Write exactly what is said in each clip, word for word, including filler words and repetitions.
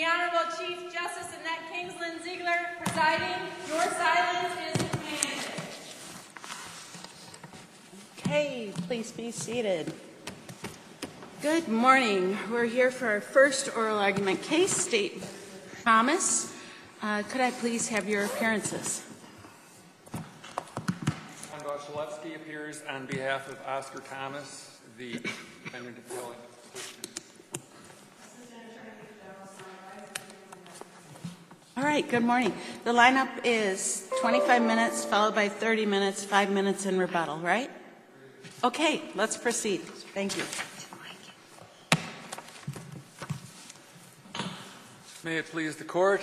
The Honorable Chief Justice Annette Kingsland Ziegler presiding. Your silence is commanded. Okay, please be seated. Good morning. We're here for our first oral argument case, State Thomas. Uh, could I please have your appearances? John Goszalewski appears on behalf of Oscar Thomas, the defendant appellant. All right, good morning. The lineup is twenty-five minutes, followed by thirty minutes, five minutes in rebuttal, right? Okay, let's proceed. Thank you. May it please the court.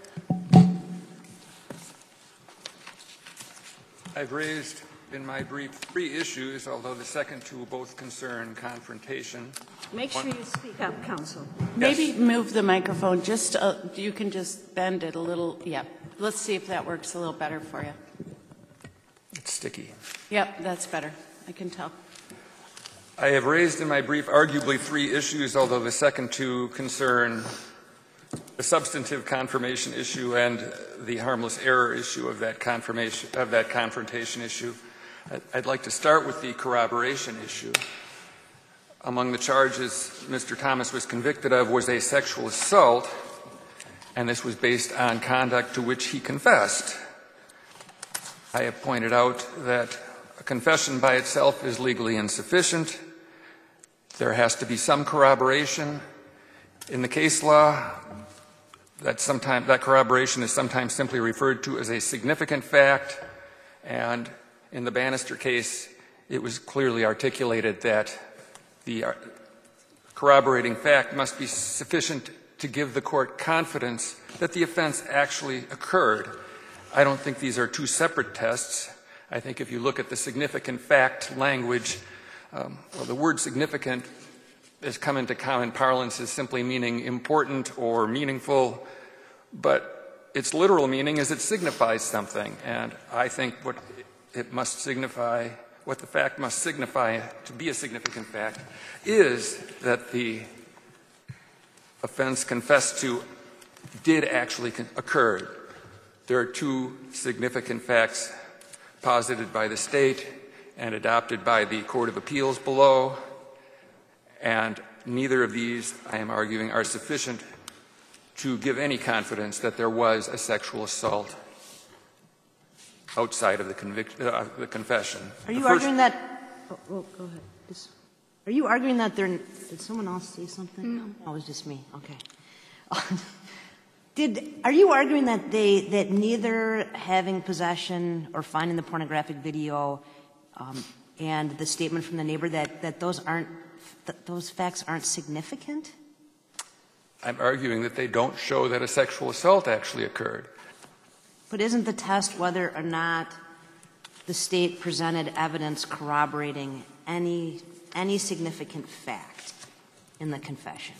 I've raised in my brief three issues, although the second two both concern confrontation. Make sure you speak up, counsel. Maybe Yes. move the microphone just, uh, you can just bend it a little. Yep. Let's see if that works a little better for you. It's sticky. Yep, that's better. I can tell. I have raised in my brief arguably three issues, although the second two concern the substantive confirmation issue and the harmless error issue of that confirmation of that confrontation issue. I'd like to start with the corroboration issue. Among the charges Mister Thomas was convicted of was a sexual assault, and this was based on conduct to which he confessed. I have pointed out that a confession by itself is legally insufficient. There has to be some corroboration. In the case law, that, sometime, that corroboration is sometimes simply referred to as a significant fact, and in the Bannister case, it was clearly articulated that the corroborating fact must be sufficient to give the court confidence that the offense actually occurred. I don't think these are two separate tests. I think if you look at the significant fact language, um, well, the word significant has come into common parlance as simply meaning important or meaningful, but its literal meaning is it signifies something, and I think what it must signify, what the fact must signify to be a significant fact, is that the offense confessed to did actually occur. There are two significant facts posited by the state and adopted by the Court of Appeals below, and neither of these, I am arguing, are sufficient to give any confidence that there was a sexual assault outside of the, convic- uh, the confession. Are you the first- arguing that? Oh, oh, go ahead. Just, are you arguing that there? Did someone else say something? No, no it was just me. Okay. Did are you arguing that they that neither having possession or finding the pornographic video um, and the statement from the neighbor that that those aren't that those facts aren't significant? I'm arguing that they don't show that a sexual assault actually occurred. But isn't the test whether or not the state presented evidence corroborating any any significant fact in the confession?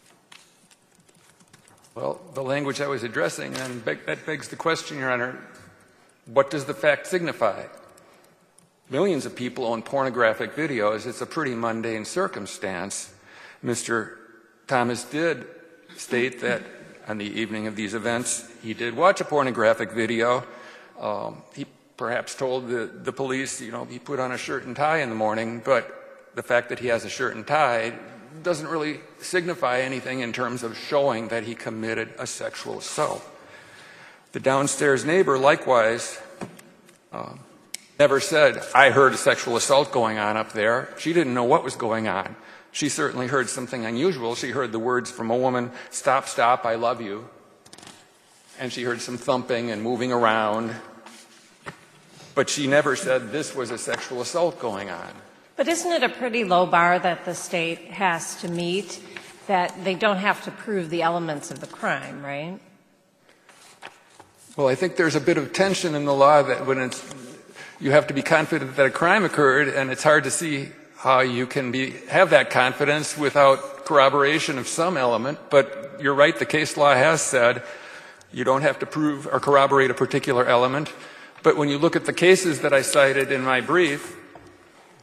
Well, the language I was addressing, and beg, that begs the question, Your Honor, what does the fact signify? Millions of people own pornographic videos. It's a pretty mundane circumstance. Mister Thomas did state that on the evening of these events, he did watch a pornographic video. Um, he perhaps told the, the police, you know, he put on a shirt and tie in the morning, but the fact that he has a shirt and tie doesn't really signify anything in terms of showing that he committed a sexual assault. The downstairs neighbor, likewise, um, never said, I heard a sexual assault going on up there. She didn't know what was going on. She certainly heard something unusual. She heard the words from a woman, stop, stop, I love you. And she heard some thumping and moving around. But she never said this was a sexual assault going on. But isn't it a pretty low bar that the state has to meet, that they don't have to prove the elements of the crime, right? Well, I think there's a bit of tension in the law that when it's, you have to be confident that a crime occurred, and it's hard to see how you can be, have that confidence without corroboration of some element. But you're right, the case law has said you don't have to prove or corroborate a particular element. But when you look at the cases that I cited in my brief,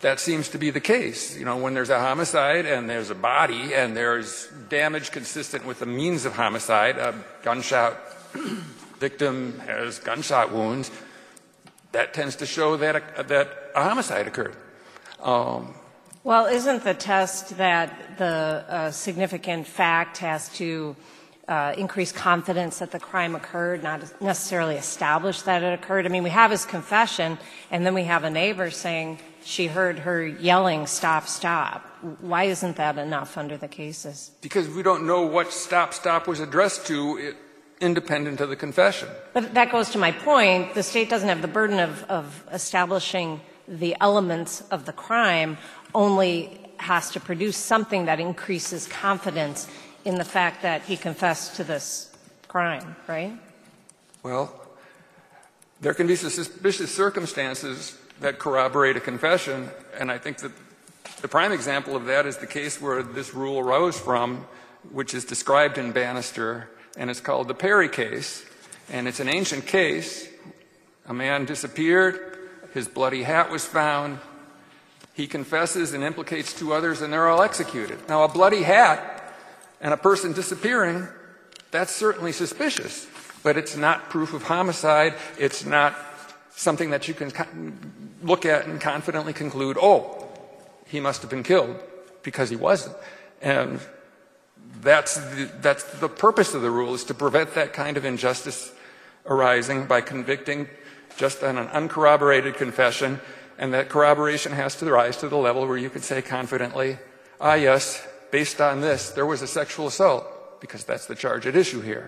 that seems to be the case. You know, when there's a homicide and there's a body and there's damage consistent with the means of homicide, a gunshot victim has gunshot wounds, that tends to show that a, that a homicide occurred. Um, Well, isn't the test that the uh, significant fact has to uh, increase confidence that the crime occurred, not necessarily establish that it occurred? I mean, we have his confession, and then we have a neighbor saying she heard her yelling, "Stop, stop." Why isn't that enough under the cases? Because we don't know what stop, stop was addressed to, independent of the confession. But that goes to my point. The state doesn't have the burden of, of establishing the elements of the crime, only has to produce something that increases confidence in the fact that he confessed to this crime, right? Well, there can be suspicious circumstances that corroborate a confession, and I think that the prime example of that is the case where this rule arose from, which is described in Bannister, and it's called the Perry case, and it's an ancient case. A man disappeared, his bloody hat was found, he confesses and implicates two others, and they're all executed. Now, a bloody hat and a person disappearing, that's certainly suspicious, but it's not proof of homicide. It's not something that you can look at and confidently conclude, oh, he must have been killed, because he wasn't. And that's the, that's the purpose of the rule, is to prevent that kind of injustice arising by convicting just on an uncorroborated confession, and that corroboration has to rise to the level where you can say confidently, ah, yes, based on this, there was a sexual assault, because that's the charge at issue here.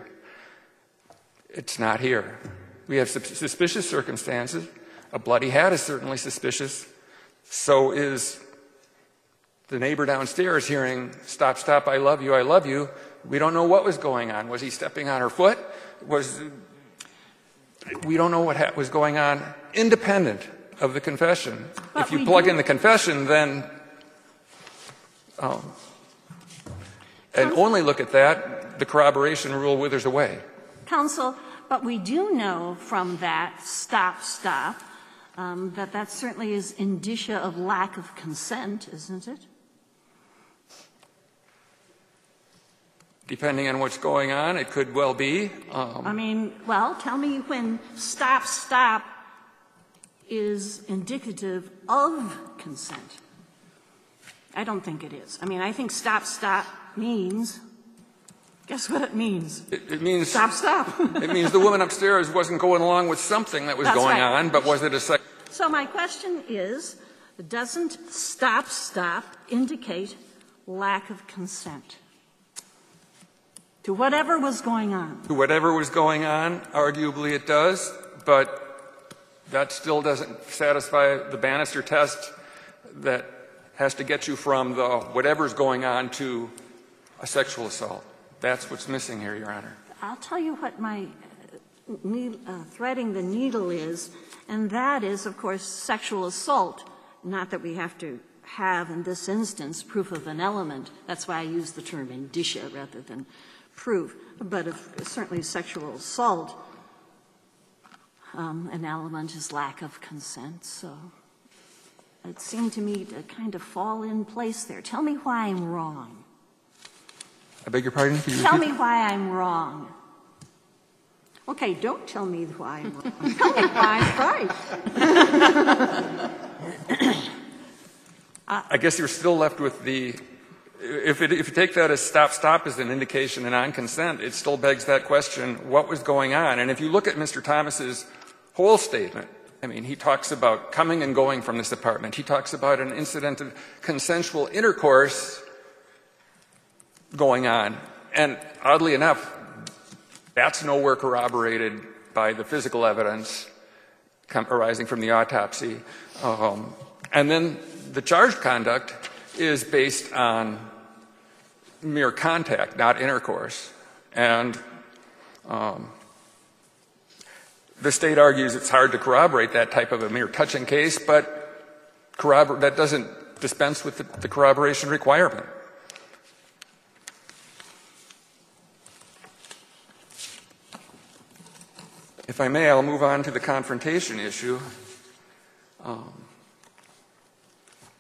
It's not here. We have suspicious circumstances. A bloody hat is certainly suspicious. So is the neighbor downstairs hearing, "Stop, stop, I love you, I love you." We don't know what was going on. Was he stepping on her foot? Was we don't know what ha- was going on independent of the confession. But if you we plug do- in the confession, then um, and only look at that, the corroboration rule withers away. Counsel, but we do know from that stop, stop, um, that that certainly is indicia of lack of consent, isn't it? Depending on what's going on, it could well be. Um, I mean, well, tell me when stop, stop is indicative of consent. I don't think it is. I mean, I think stop, stop means, guess what it means? it, it means Stop, stop. it means the woman upstairs wasn't going along with something that was That's going right. on, but was it a sex? So my question is, doesn't stop, stop indicate lack of consent to whatever was going on? To whatever was going on, arguably it does, but that still doesn't satisfy the Bannister test that has to get you from the whatever's going on to a sexual assault. That's what's missing here, Your Honor. I'll tell you what my uh, need, uh, threading the needle is, and that is, of course, sexual assault. Not that we have to have, in this instance, proof of an element. That's why I use the term indicia rather than proof. But if, certainly sexual assault, um, an element is lack of consent. So it seemed to me to kind of fall in place there. Tell me why I'm wrong. I beg your pardon? Could you Tell repeat? me why I'm wrong. Okay, don't tell me why I'm wrong. Tell me why I'm right. I guess you're still left with the, if, it, if you take that as stop, stop as an indication of non-consent, it still begs that question, what was going on? And if you look at Mister Thomas's whole statement, I mean, he talks about coming and going from this apartment. He talks about an incident of consensual intercourse going on. And oddly enough, that's nowhere corroborated by the physical evidence com- arising from the autopsy. Um, and then the charged conduct is based on mere contact, not intercourse. And um, the state argues it's hard to corroborate that type of a mere touching case, but corrobor- that doesn't dispense with the, the corroboration requirement. If I may, I'll move on to the confrontation issue. Um,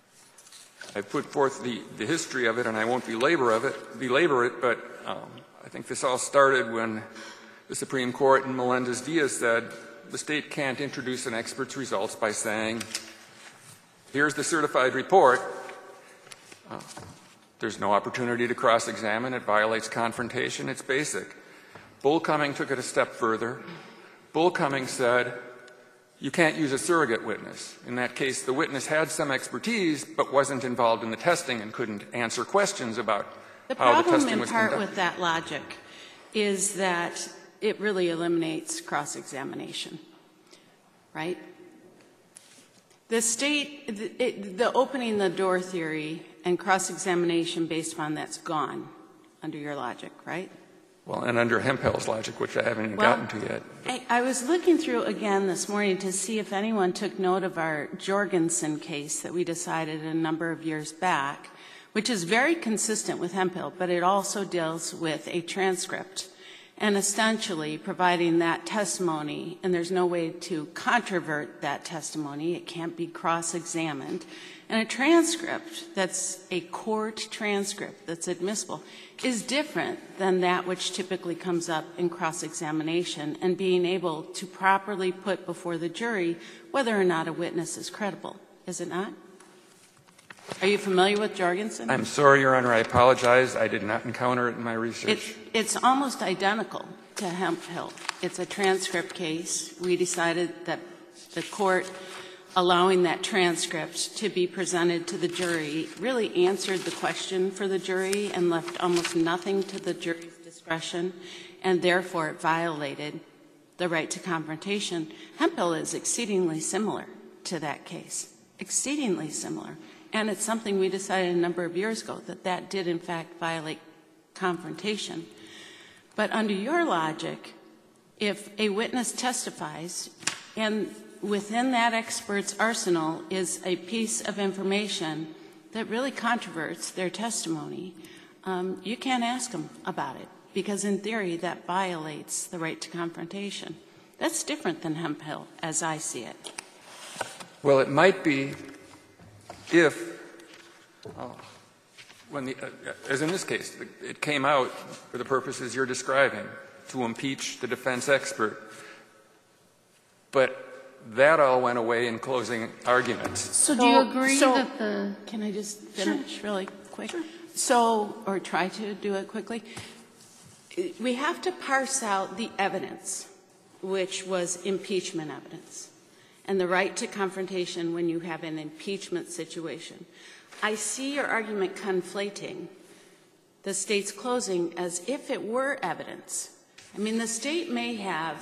I've put forth the, the history of it, and I won't belabor of it, belabor it, but um, I think this all started when the Supreme Court in Melendez-Diaz said the state can't introduce an expert's results by saying, here's the certified report. Uh, there's no opportunity to cross-examine. It violates confrontation. It's basic. Bull Cumming took it a step further. Bull Cumming said, you can't use a surrogate witness. In that case, the witness had some expertise but wasn't involved in the testing and couldn't answer questions about The how the problem testing in was part conducted. with that logic is that it really eliminates cross-examination, right? The state, the, it, the opening the door theory and cross-examination based upon that's gone under your logic, right? Well, and under Hemphill's logic, which I haven't even Well, gotten to yet. I, I was looking through again this morning to see if anyone took note of our Jorgensen case that we decided a number of years back, which is very consistent with Hemphill, but it also deals with a transcript and essentially providing that testimony, and there's no way to controvert that testimony. It can't be cross-examined. And a transcript that's a court transcript that's admissible is different than that which typically comes up in cross-examination and being able to properly put before the jury whether or not a witness is credible. Is it not? Are you familiar with Jorgensen? I'm sorry, Your Honor. I apologize. I did not encounter it in my research. It's, it's almost identical to Hemphill. It's a transcript case. We decided that the court allowing that transcript to be presented to the jury really answered the question for the jury and left almost nothing to the jury's discretion, and therefore it violated the right to confrontation. Hemphill is exceedingly similar to that case, exceedingly similar. And it's something we decided a number of years ago, that that did in fact violate confrontation. But under your logic, if a witness testifies and within that expert's arsenal is a piece of information that really controverts their testimony, um, you can't ask them about it, because in theory that violates the right to confrontation. That's different than Hemphill, as I see it. Well, it might be if, oh, when the, uh, as in this case, it came out for the purposes you're describing, to impeach the defense expert, but that all went away in closing arguments. So do you agree so, that the- Can I just finish really quick? Sure. So, or try to do it quickly. We have to parse out the evidence, which was impeachment evidence, and the right to confrontation when you have an impeachment situation. I see your argument conflating the state's closing as if it were evidence. I mean, the state may have,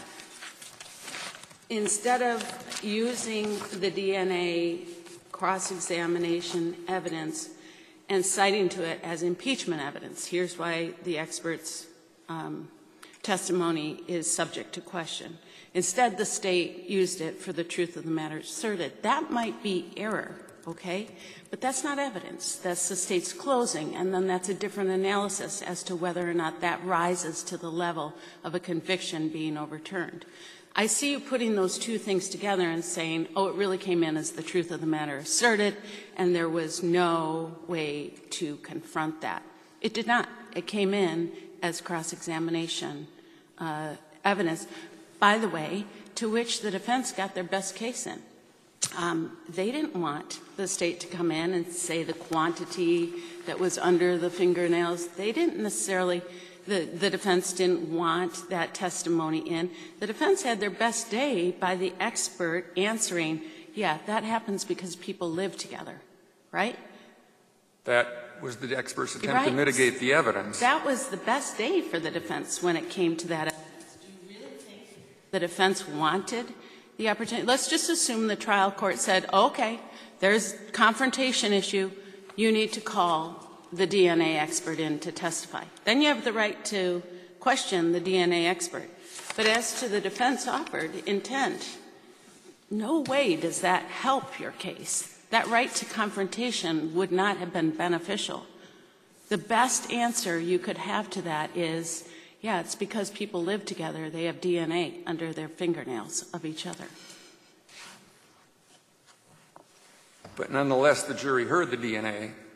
instead of using the D N A cross-examination evidence and citing to it as impeachment evidence, here's why the expert's um, testimony is subject to question. Instead, the state used it for the truth of the matter asserted. That might be error, okay? But that's not evidence. That's the state's closing, and then that's a different analysis as to whether or not that rises to the level of a conviction being overturned. I see you putting those two things together and saying, oh, it really came in as the truth of the matter asserted, and there was no way to confront that. It did not. It came in as cross-examination uh, evidence, by the way, to which the defense got their best case in. Um, they didn't want the state to come in and say the quantity that was under the fingernails. They didn't necessarily, the, the defense didn't want that testimony in. The defense had their best day by the expert answering, yeah, that happens because people live together, right? That was the expert's attempt Right. to mitigate the evidence. That was the best day for the defense when it came to that evidence. Do you really think the defense wanted the opportunity? Let's just assume the trial court said, okay, there's confrontation issue. You need to call the D N A expert in to testify. Then you have the right to question the D N A expert. But as to the defense offered intent, no way does that help your case. That right to confrontation would not have been beneficial. The best answer you could have to that is, yeah, it's because people live together. They have D N A under their fingernails of each other. But nonetheless, the jury heard the D N A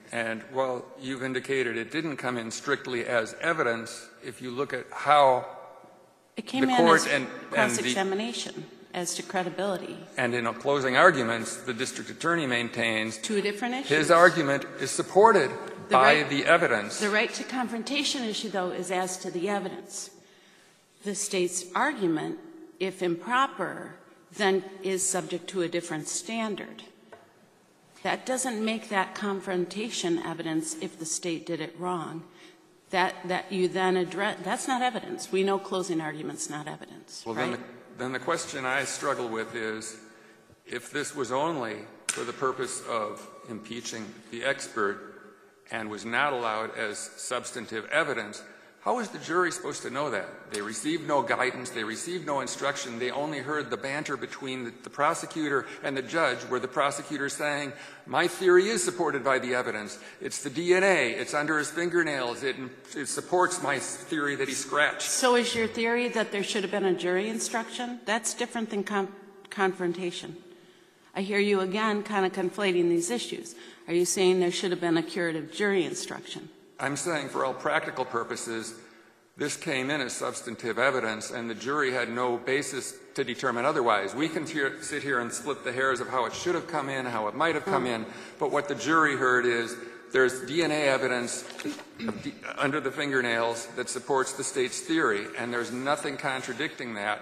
And while you've indicated it didn't come in strictly as evidence, if you look at how It came the in court as and, and the, cross-examination as to credibility. and in closing arguments, the district attorney maintains Two different issues. his argument is supported The by right- the evidence. The right to confrontation issue, though, is as to the evidence. The state's argument, if improper, then is subject to a different standard. That doesn't make that confrontation evidence if the state did it wrong. That, that you then address, that's not evidence. We know closing argument's not evidence, Well, right? then, the, then the question I struggle with is, if this was only for the purpose of impeaching the expert and was not allowed as substantive evidence, how is the jury supposed to know that? They received no guidance, they received no instruction, they only heard the banter between the, the prosecutor and the judge, where the prosecutor is saying, my theory is supported by the evidence. It's the D N A, it's under his fingernails, it, it supports my theory that he scratched. So is your theory that there should have been a jury instruction? That's different than con- confrontation. I hear you again kind of conflating these issues. Are you saying there should have been a curative jury instruction? I'm saying for all practical purposes, this came in as substantive evidence, and the jury had no basis to determine otherwise. We can hear, sit here and split the hairs of how it should have come in, how it might have come in, but what the jury heard is there's D N A evidence under the fingernails that supports the state's theory, and there's nothing contradicting that.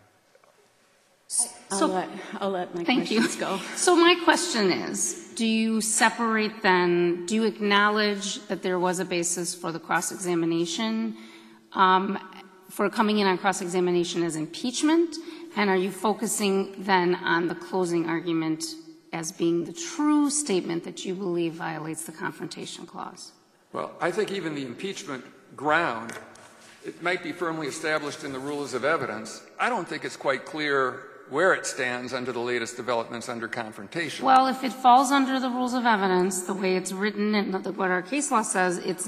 I'll, So- let, I'll let my Thank you. questions go. So my question is, do you separate then, do you acknowledge that there was a basis for the cross-examination, um, for coming in on cross-examination as impeachment? And are you focusing then on the closing argument as being the true statement that you believe violates the Confrontation Clause? Well, I think even the impeachment ground, it might be firmly established in the rules of evidence. I don't think it's quite clear where it stands under the latest developments under confrontation. Well, if it falls under the rules of evidence, the way it's written and what our case law says, it's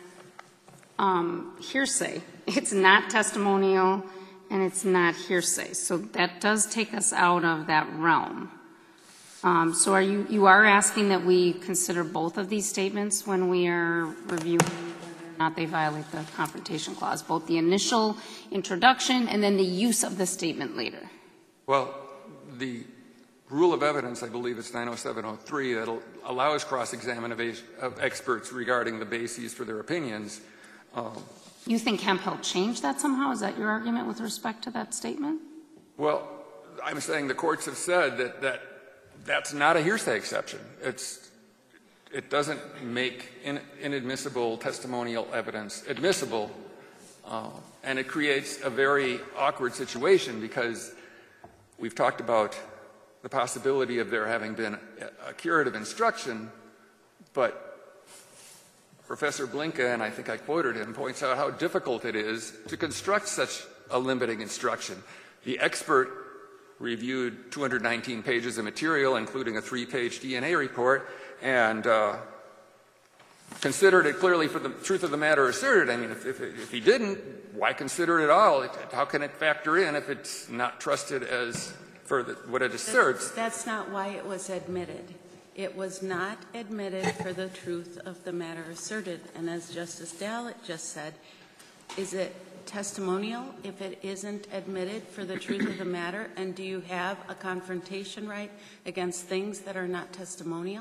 um, hearsay. It's not testimonial, and it's not hearsay. So that does take us out of that realm. Um, so are you, you are asking that we consider both of these statements when we are reviewing whether or not they violate the Confrontation Clause, both the initial introduction and then the use of the statement later? Well, the rule of evidence, I believe it's nine oh seven oh three, that allows cross-examination of experts regarding the bases for their opinions. Um, You think Hemphill changed that somehow? Is that your argument with respect to that statement? well, I'm saying the courts have said that, that that's not a hearsay exception. It's, it doesn't make in, inadmissible testimonial evidence admissible, uh, and it creates a very awkward situation because we've talked about the possibility of there having been a, a curative instruction, but Professor Blinka, and I think I quoted him, points out how difficult it is to construct such a limiting instruction. The expert reviewed two hundred nineteen pages of material, including a three-page D N A report, and uh, considered it clearly for the truth of the matter asserted. I mean, if, if, if he didn't, why consider it at all? It, how can it factor in if it's not trusted as for the, what it asserts? That's not why it was admitted. It was not admitted for the truth of the matter asserted. And as Justice Dallett just said, is it testimonial if it isn't admitted for the truth of the matter? And do you have a confrontation right against things that are not testimonial?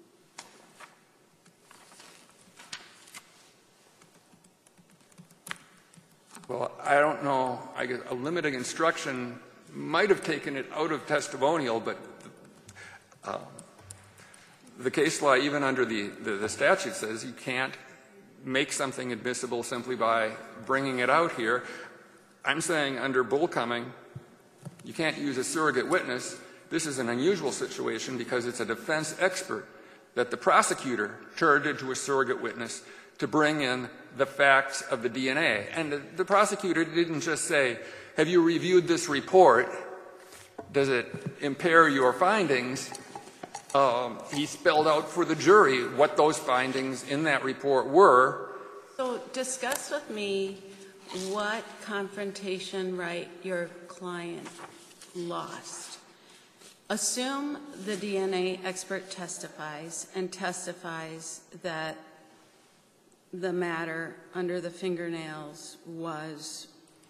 Well, I don't know. I guess a limiting instruction might have taken it out of testimonial, but um, the case law, even under the, the, the statute, says you can't make something admissible simply by bringing it out here. I'm saying under Bullcoming, you can't use a surrogate witness. This is an unusual situation because it's a defense expert that the prosecutor turned into a surrogate witness to bring in the facts of the D N A. And the, the prosecutor didn't just say, have you reviewed this report? Does it impair your findings? Um, he spelled out for the jury what those findings in that report were. So discuss with me what confrontation right your client lost Assume the D N A expert testifies and testifies that the matter under the fingernails was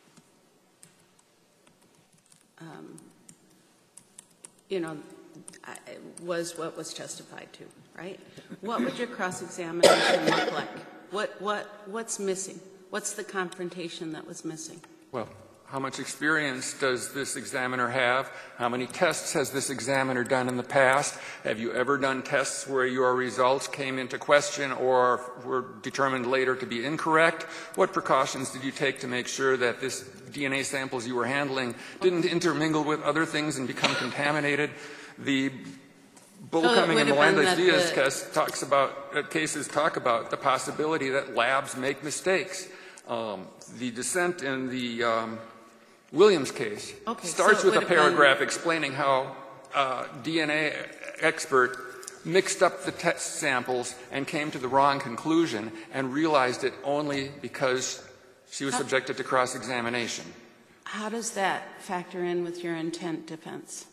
um, you know, I- was what was testified to, right? What would your cross-examination look like? What, what, what's missing? What's the confrontation that was missing? Well, how much experience does this examiner have? How many tests has this examiner done in the past? Have you ever done tests where your results came into question or were determined later to be incorrect? What precautions did you take to make sure that this D N A samples you were handling didn't intermingle with other things and become contaminated? The Bullcoming and Melendez-Diaz case talks about, uh, cases talk about the possibility that labs make mistakes. Um, the dissent in the um, Williams case okay, starts so with a paragraph been... explaining how uh, D N A expert mixed up the test samples and came to the wrong conclusion and realized it only because she was how, subjected to cross-examination. How does that factor in with your intent defense?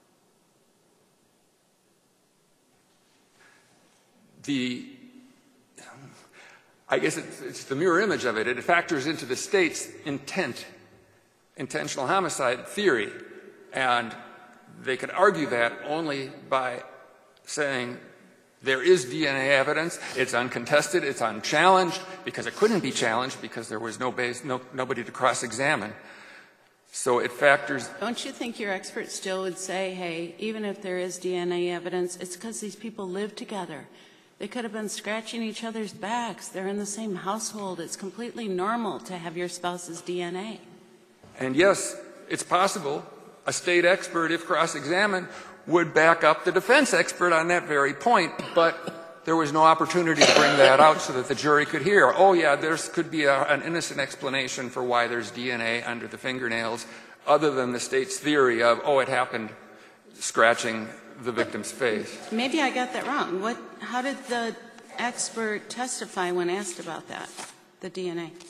The I guess it's, it's the mirror image of it. It factors into the state's intent, intentional homicide theory. And they could argue that only by saying there is D N A evidence, it's uncontested, it's unchallenged, because it couldn't be challenged because there was no base, no, nobody to cross-examine. So it factors. Don't you think your expert still would say, hey, even if there is D N A evidence, it's because these people live together. They could have been scratching each other's backs. They're in the same household. It's completely normal to have your spouse's D N A. And yes, it's possible a state expert, if cross-examined, would back up the defense expert on that very point, but there was no opportunity to bring that out so that the jury could hear, oh yeah, there could be a, an innocent explanation for why there's D N A under the fingernails, other than the state's theory of, oh, it happened scratching the victim's face. Maybe I got that wrong. What, how did the expert testify when asked about that, the D N A?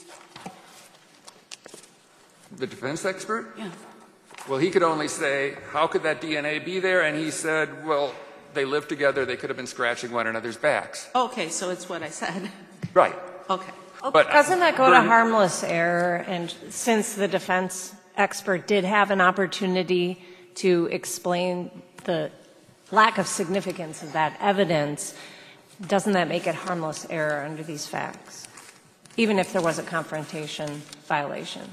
The defense expert? Yeah. Well, he could only say, how could that D N A be there? And he said, well, they lived together. They could have been scratching one another's backs. Okay, so it's what I said. Right. Okay. But doesn't that go Bernie, to harmless error? And since the defense expert did have an opportunity to explain the lack of significance of that evidence, doesn't that make it harmless error under these facts, even if there was a confrontation violation?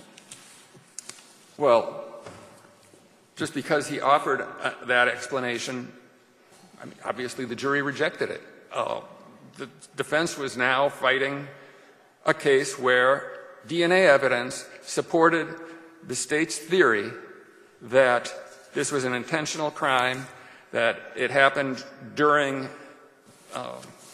Well, just because he offered uh, that explanation, I mean, obviously the jury rejected it. Uh, the defense was now fighting a case where D N A evidence supported the state's theory that this was an intentional crime, that it happened during uh,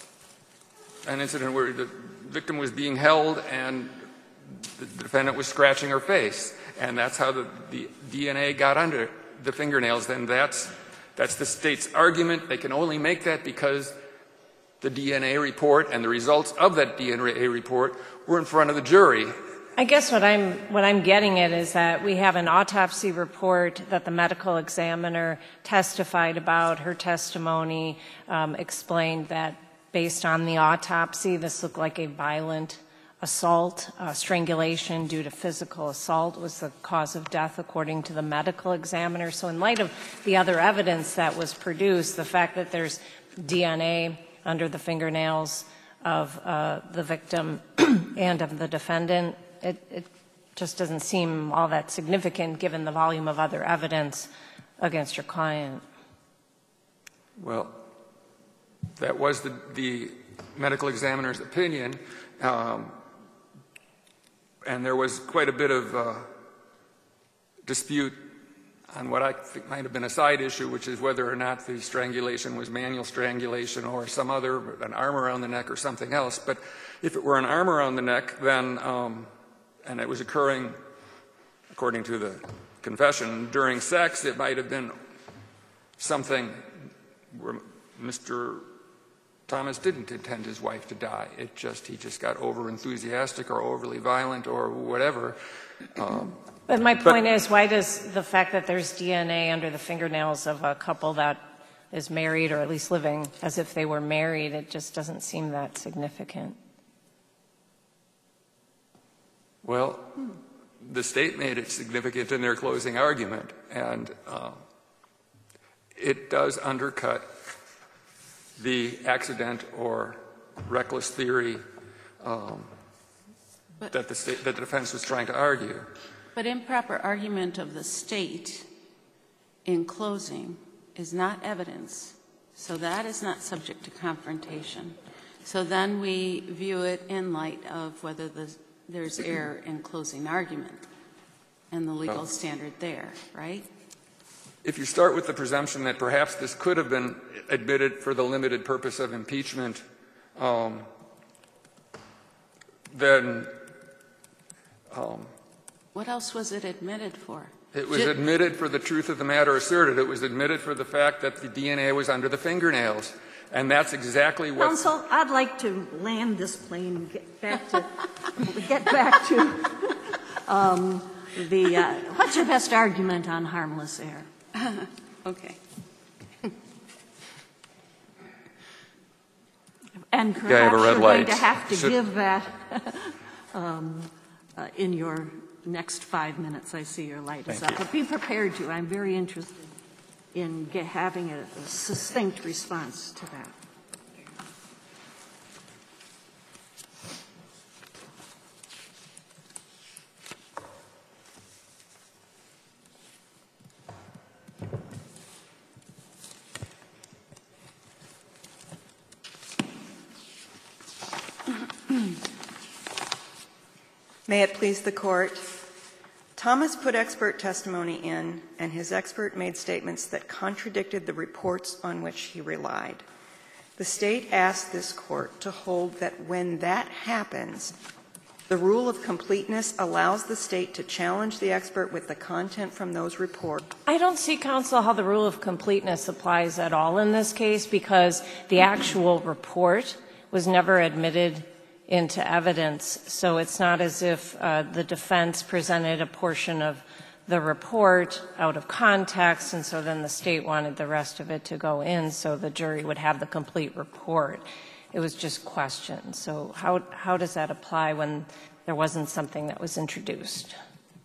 an incident where the victim was being held and the defendant was scratching her face. And that's how the, the D N A got under the fingernails. Then that's, that's the state's argument. They can only make that because the D N A report and the results of that D N A report were in front of the jury. I guess what I'm, what I'm getting at is that we have an autopsy report that the medical examiner testified about. Her testimony um, explained that based on the autopsy, this looked like a violent assault. Uh, strangulation due to physical assault was the cause of death, according to the medical examiner. So in light of the other evidence that was produced, the fact that there's D N A under the fingernails of uh, the victim and of the defendant, It, it just doesn't seem all that significant given the volume of other evidence against your client. Well, that was the, the medical examiner's opinion, um, and there was quite a bit of uh, dispute on what I think might have been a side issue, which is whether or not the strangulation was manual strangulation or some other, an arm around the neck or something else. But if it were an arm around the neck, then um, and it was occurring, according to the confession, during sex, it might have been something where Mister Thomas didn't intend his wife to die. It just, he just got over enthusiastic or overly violent or whatever. Um, But my point is, why does the fact that there's D N A under the fingernails of a couple that is married, or at least living as if they were married, it just doesn't seem that significant? Well, the state made it significant in their closing argument, and uh, it does undercut the accident or reckless theory um, But- that the state, that the defense was trying to argue. But improper argument of the state in closing is not evidence, so that is not subject to confrontation. So then we view it in light of whether the, there's error in closing argument and the legal Oh. standard there, right? If you start with the presumption that perhaps this could have been admitted for the limited purpose of impeachment, um, then um, What else was it admitted for? it was Ju- admitted for the truth of the matter asserted. It was admitted for the fact that the D N A was under the fingernails. And that's exactly what... Counsel, I'd like to land this plane and get back to, get back to um, the, uh, what's your best argument on harmless error? Okay. And I have a perhaps red you're going light. to have to Should- give that um, uh, in your next five minutes. I see your light is Thank up. you. But be prepared to. I'm very interested in ge- having a, a succinct response to that. May it please the Court. Thomas put expert testimony in, and his expert made statements that contradicted the reports on which he relied. The State asked this Court to hold that when that happens, the rule of completeness allows the State to challenge the expert with the content from those reports. I don't see, counsel, how the rule of completeness applies at all in this case, because the actual report was never admitted into evidence. So it's not as if uh, the defense presented a portion of the report out of context, and so then the state wanted the rest of it to go in so the jury would have the complete report. It was just questions. So how, how does that apply when there wasn't something that was introduced?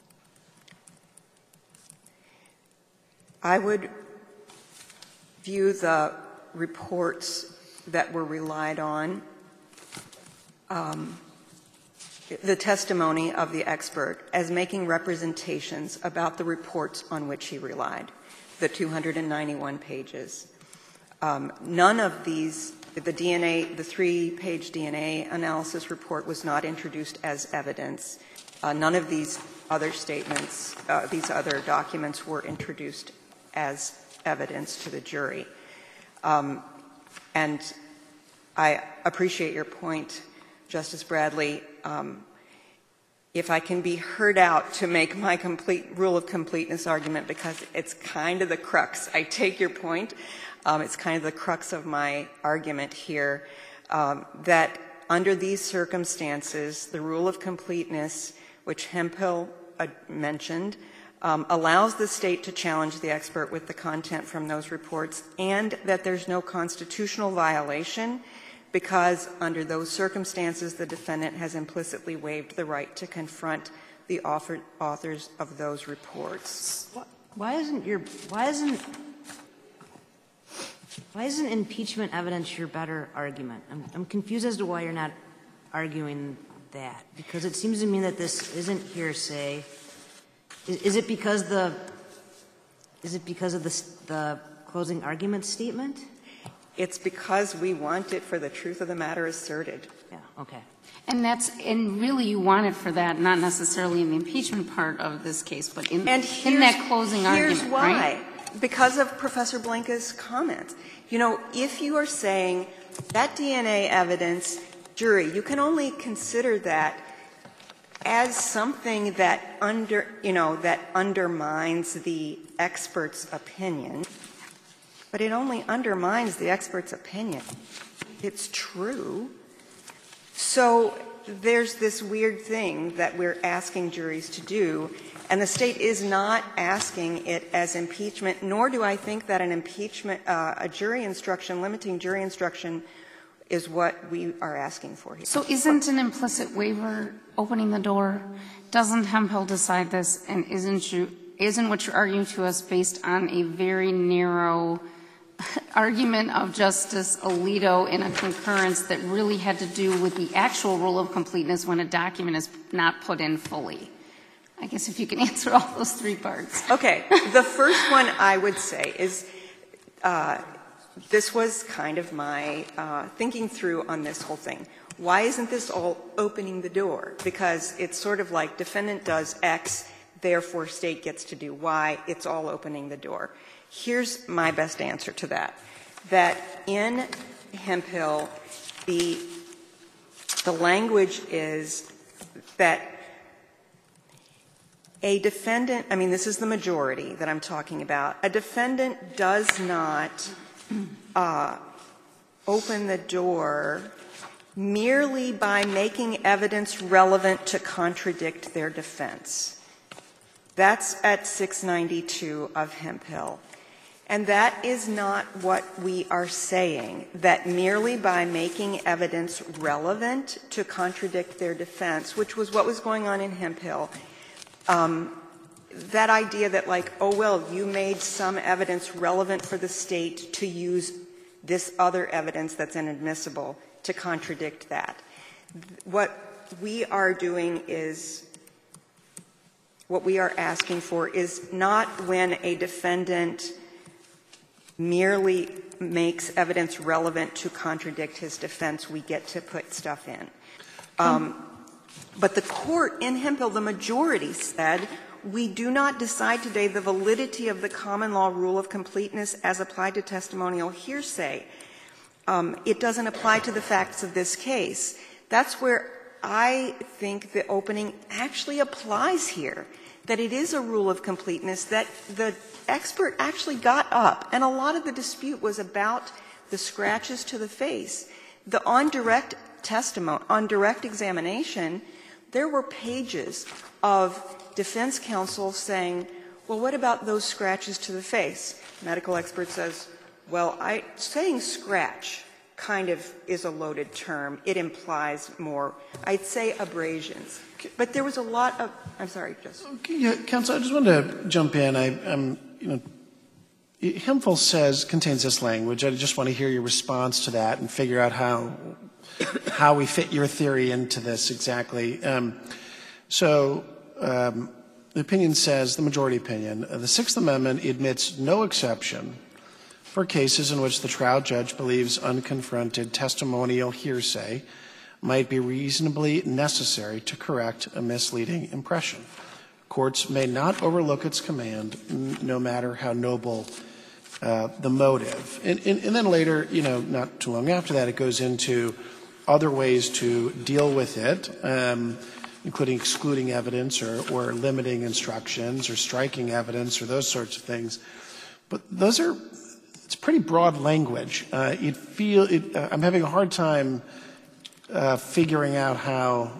I would view the reports that were relied on, um, the testimony of the expert, as making representations about the reports on which he relied, the two hundred ninety-one pages. Um, none of these, the D N A, the three-page D N A analysis report was not introduced as evidence. Uh, none of these other statements, uh, these other documents were introduced as evidence to the jury. Um, and I appreciate your point, Justice Bradley. Um, if I can be heard out to make my complete rule of completeness argument, because it's kind of the crux. I take your point. Um, it's kind of the crux of my argument here, um, that under these circumstances, the rule of completeness, which Hemphill uh, mentioned, um, allows the state to challenge the expert with the content from those reports, and that there's no constitutional violation, because under those circumstances, the defendant has implicitly waived the right to confront the author, authors of those reports. Why isn't your, why isn't, why isn't impeachment evidence your better argument? I'm, I'm confused as to why you're not arguing that, because it seems to me that this isn't hearsay. Is, is it because the, is it because of the, the closing argument statement? It's because we want it for the truth of the matter asserted. Yeah, okay. And that's, and really you want it for that, not necessarily in the impeachment part of this case, but in, And in that closing here's argument, why. right? Because of Professor Blanca's comments. You know, if you are saying that D N A evidence, jury, you can only consider that as something that under, you know, that undermines the expert's opinion, but it only undermines the expert's opinion. It's true. So there's this weird thing that we're asking juries to do, and the state is not asking it as impeachment, nor do I think that an impeachment, uh, a jury instruction, limiting jury instruction, is what we are asking for here. So isn't an implicit waiver opening the door? Doesn't Hemphill decide this, and isn't you, isn't what you're arguing to us based on a very narrow argument of Justice Alito in a concurrence that really had to do with the actual rule of completeness when a document is not put in fully? I guess if you can answer all those three parts. Okay. The first one I would say is uh, this was kind of my uh, thinking through on this whole thing. Why isn't this all opening the door? Because it's sort of like defendant does X, therefore state gets to do Y. It's all opening the door. Here's my best answer to that, that in Hemphill, the, the language is that a defendant, I mean, this is the majority that I'm talking about, a defendant does not uh, open the door merely by making evidence relevant to contradict their defense. That's at six ninety-two of Hemphill. And that is not what we are saying, that merely by making evidence relevant to contradict their defense, which was what was going on in Hemphill, um, that idea that like, oh, well, you made some evidence relevant for the state to use this other evidence that's inadmissible to contradict that. What we are doing is, what we are asking for is not when a defendant merely makes evidence relevant to contradict his defense, we get to put stuff in. Um, but the court in Hemphill, the majority said, we do not decide today the validity of the common law rule of completeness as applied to testimonial hearsay. Um, it doesn't apply to the facts of this case. That's where I think the opening actually applies here, that it is a rule of completeness, that the expert actually got up, and a lot of the dispute was about the scratches to the face. The on direct testimony, on direct examination, there were pages of defense counsel saying, well, what about those scratches to the face? Medical expert says, well, I, saying scratch kind of is a loaded term. It implies more. I'd say abrasions. But there was a lot of – I'm sorry, just. Okay, yeah, counsel, I just wanted to jump in. I, I'm, you know, Hemphill says, contains this language. I just want to hear your response to that and figure out how how we fit your theory into this exactly. Um, so um, the opinion says, the majority opinion, uh, the Sixth Amendment admits no exception for cases in which the trial judge believes unconfronted testimonial hearsay might be reasonably necessary to correct a misleading impression. Courts may not overlook its command, n- no matter how noble uh, the motive. And, and, and then later, you know, not too long after that, it goes into other ways to deal with it, um, including excluding evidence or, or limiting instructions or striking evidence or those sorts of things. But those are, it's pretty broad language. Uh, it feel, it, uh, I'm having a hard time uh, figuring out how,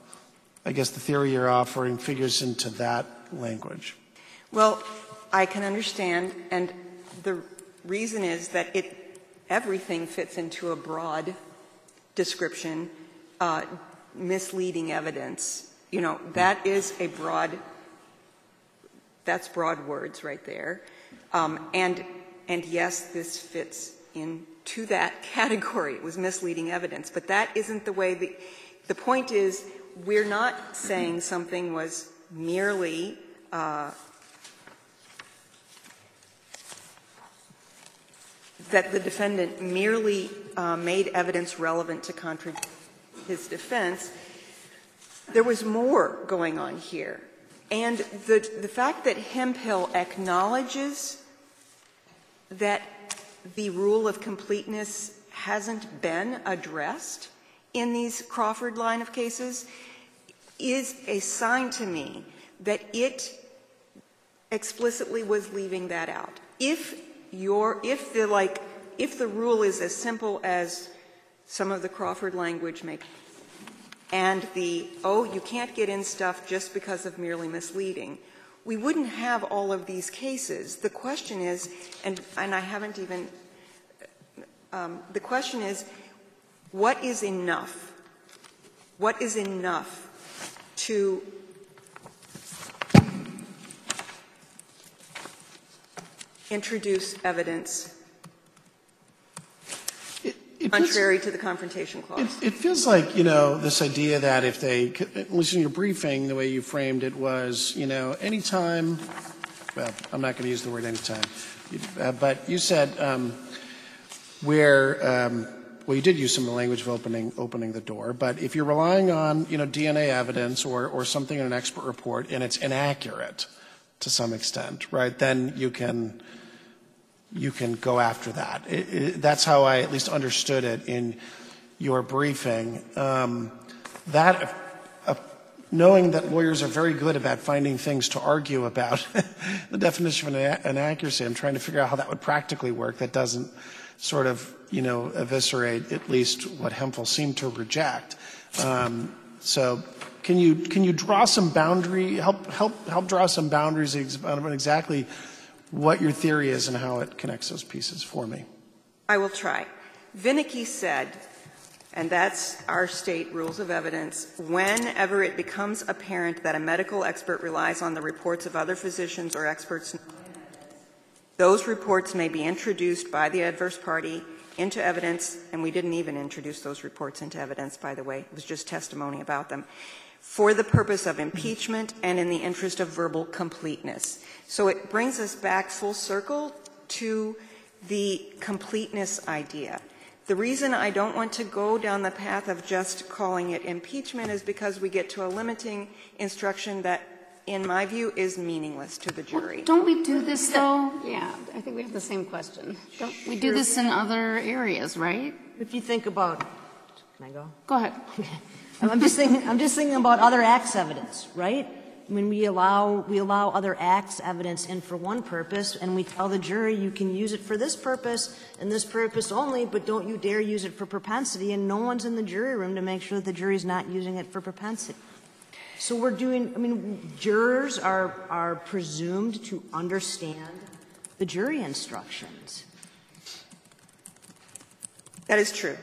I guess, the theory you're offering figures into that language. Well, I can understand, and the reason is that it, everything fits into a broad description, uh, misleading evidence. You know, that is a broad, that's broad words right there. Um, and, and yes, this fits into that category. It was misleading evidence. But that isn't the way the, the point is, we're not saying something was merely uh, that the defendant merely uh, made evidence relevant to contradict his defense. There was more going on here. And the, the fact that Hemphill acknowledges that the rule of completeness hasn't been addressed in these Crawford line of cases is a sign to me that it explicitly was leaving that out. If your, if the like, if the rule is as simple as some of the Crawford language make, and the, oh, you can't get in stuff just because of merely misleading, we wouldn't have all of these cases. The question is, and, and I haven't even, um, the question is, what is enough? What is enough to introduce evidence It, it feels, contrary to the Confrontation Clause? It, it feels like, you know, this idea that if they, at least in your briefing, the way you framed it was, you know, anytime, well, I'm not going to use the word anytime, uh, but you said um, where, um, well, you did use some of the language of opening, opening the door, but if you're relying on, you know, D N A evidence or, or something in an expert report and it's inaccurate to some extent, right, then you can, you can go after that. It, it, that's how I at least understood it in your briefing. Um, that, uh, knowing that lawyers are very good about finding things to argue about, the definition of an inaccuracy, I'm trying to figure out how that would practically work. That doesn't sort of, you know, eviscerate at least what Hemphill seemed to reject. Um, so can you can you draw some boundary, help help help draw some boundaries on exactly what your theory is and how it connects those pieces for me? I will try. Vinicky said, and that's our state rules of evidence, whenever it becomes apparent that a medical expert relies on the reports of other physicians or experts, those reports may be introduced by the adverse party into evidence, and we didn't even introduce those reports into evidence, by the way. It was just testimony about them, for the purpose of impeachment and in the interest of verbal completeness. So it brings us back full circle to the completeness idea. The reason I don't want to go down the path of just calling it impeachment is because we get to a limiting instruction that, in my view, is meaningless to the jury. Don't we do this, though? Yeah, I think we have the same question. Don't we do this in other areas, right? If you think about, can I go? Go ahead. I'm just thinking, I'm just thinking about other acts evidence, right? When we allow, we allow other acts evidence in for one purpose, and we tell the jury you can use it for this purpose and this purpose only, but don't you dare use it for propensity, and no one's in the jury room to make sure that the jury's not using it for propensity. So we're doing, I mean, jurors are, are presumed to understand the jury instructions. That is true.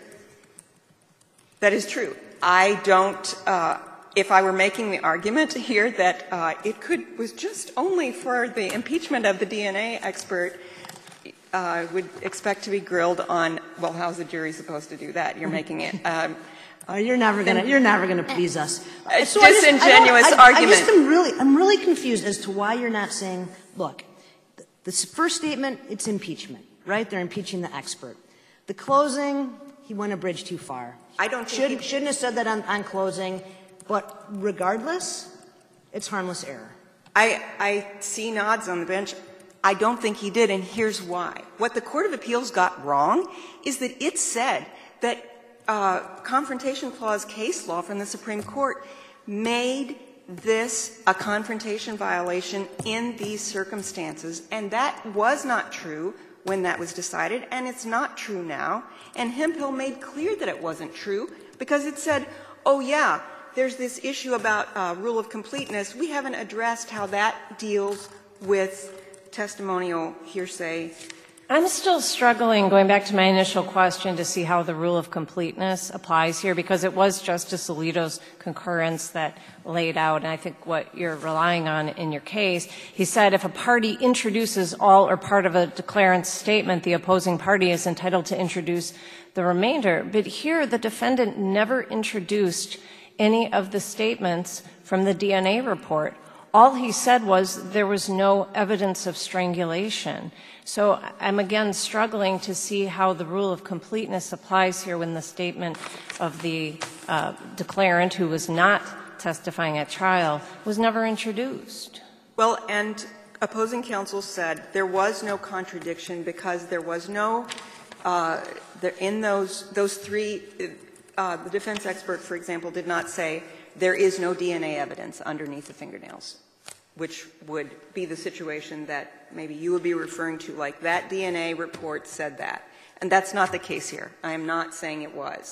That is true. I don't, uh, if I were making the argument here that uh, it could, was just only for the impeachment of the D N A expert, I uh, would expect to be grilled on, well, how's the jury supposed to do that? You're making it. Um, Oh, you're never gonna, you're never gonna please us. A so disingenuous I just, I, I, argument. I just am really, I'm really confused as to why you're not saying, look, this first statement, it's impeachment, right? They're impeaching the expert. The closing, he went a bridge too far. I don't think shouldn't, he, shouldn't have said that on, on closing, but regardless, it's harmless error. I, I see nods on the bench. I don't think he did, and here's why. What the Court of Appeals got wrong is that it said that Uh, Confrontation Clause case law from the Supreme Court made this a confrontation violation in these circumstances, and that was not true when that was decided, and it's not true now. And Hemphill made clear that it wasn't true because it said, oh, yeah, there's this issue about uh, rule of completeness. We haven't addressed how that deals with testimonial hearsay. I'm still struggling, going back to my initial question, to see how the rule of completeness applies here, because it was Justice Alito's concurrence that laid out, and I think what you're relying on in your case. He said if a party introduces all or part of a declarant's statement, the opposing party is entitled to introduce the remainder. But here, the defendant never introduced any of the statements from the D N A report. All he said was there was no evidence of strangulation. So I'm again struggling to see how the rule of completeness applies here when the statement of the uh, declarant, who was not testifying at trial, was never introduced. Well, and opposing counsel said there was no contradiction because there was no, uh, there, in those, those three, uh, the defense expert, for example, did not say there is no D N A evidence underneath the fingernails, which would be the situation that maybe you would be referring to, like that D N A report said that. And that's not the case here. I am not saying it was.